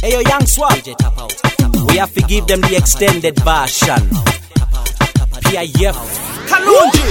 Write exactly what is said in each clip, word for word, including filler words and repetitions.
Hey yo, Young Swag, we have to give them the extended version. P I F Kalonji.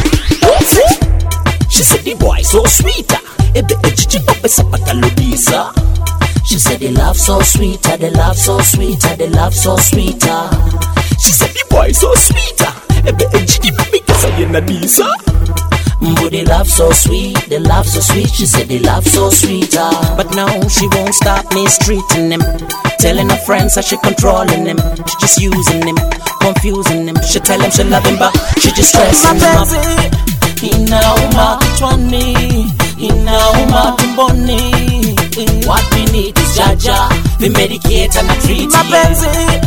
She said the boy so sweeter. Ebe echichi ope sapata lobisa. She said the love so sweeter, the love so sweeter, the love so sweeter. She said the boy so sweeter. Ebe echichi bika sayena disa. But the love so sweet, the love so sweet. She said the love so sweeter. But now she won't stop mistreating him, telling her friends that she controlling him. She just using him, confusing him. She tell him she love him, but she just stressing him up. Inauma kichwani, inauma tumboni. What we need is Jaja, we medicate and treat. Mapenzi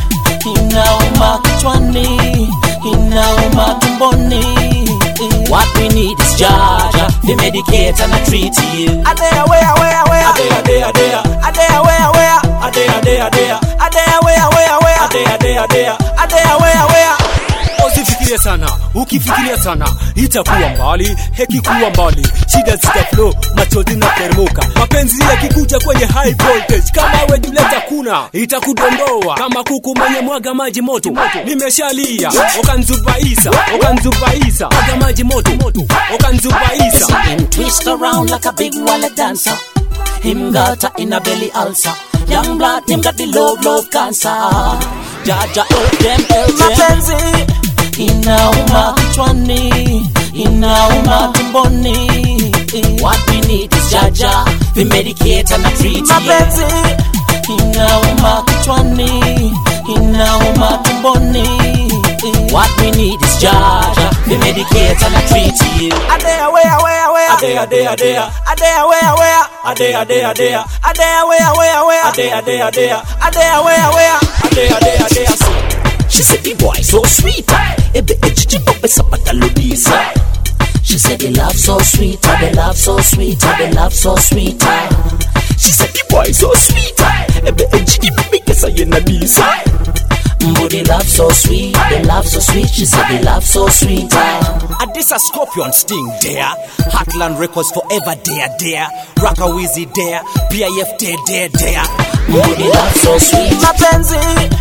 inauma kichwani, inauma tumboni. What we need is Jaja, we medicate and treat you. Adea wea wea wea, Adea adea adea, adea wea wea, adea adea adea, adea wea wea wea, adea adea adea, adea wea wea. Usifikirie sana, ukifikiria sana itakuwa mbali, hekikuwa mbali. Shida zita flow, machozi na termuka. Mapenzi yakikuja kwenye high voltage, kama we tuleta kuna itakudondoa kama kuku mwenye mwaga maji moto. Nimeshalia, okanzubaisa, okanzubaisa, mwaga maji moto, okanzubaisa. See him twist around like a big wallet dancer. Him got a inner belly ulcer. Young blood, him got the low blood cancer. Jaja help them, help them. Mapenzi inauma kichwani, inauma tumboni. What we need is Jaja, we medicate and treat. Mapenzi inauma kichwani, inauma tumboni. What we need is Jaja, we medicate and treat you. adea wea wea wea, Adea adea adea, adea wea wea, adea adea adea, adea wea wea wea, adea adea adea, adea wea wea. adea adea adea. She said the boy so sweeter. Ebe echichi ope sapata lobisa. She said the love so sweeter, the love so sweeter, the love so sweeter. She said the boy so sweeter. Ebe echichi bika sayena disa. But the love so sweet, the love so sweet. She said the love so sweeter. And this a Scorpion Sting there, Heartland Records forever there there, Rockaweezy there, P I F there there there. But the love so sweet. Mapenzi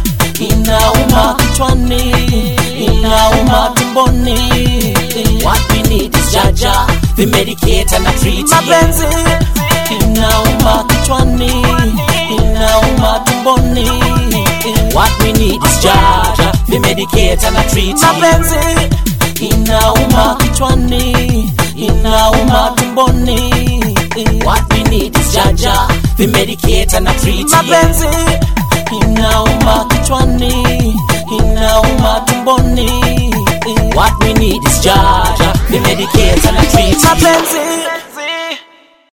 inauma kichwani, inauma tumboni. What we need is Jaja, we medicate and treat. Mapenzi inauma kichwani, inauma tumboni. What we need is Jaja, we medicate and treat. Mapenzi inauma kichwani, inauma tumboni. What we need is Jaja, we medicate and treat. Mapenzi inauma kichwani, inauma tumboni. What we need is Jaja, we medicate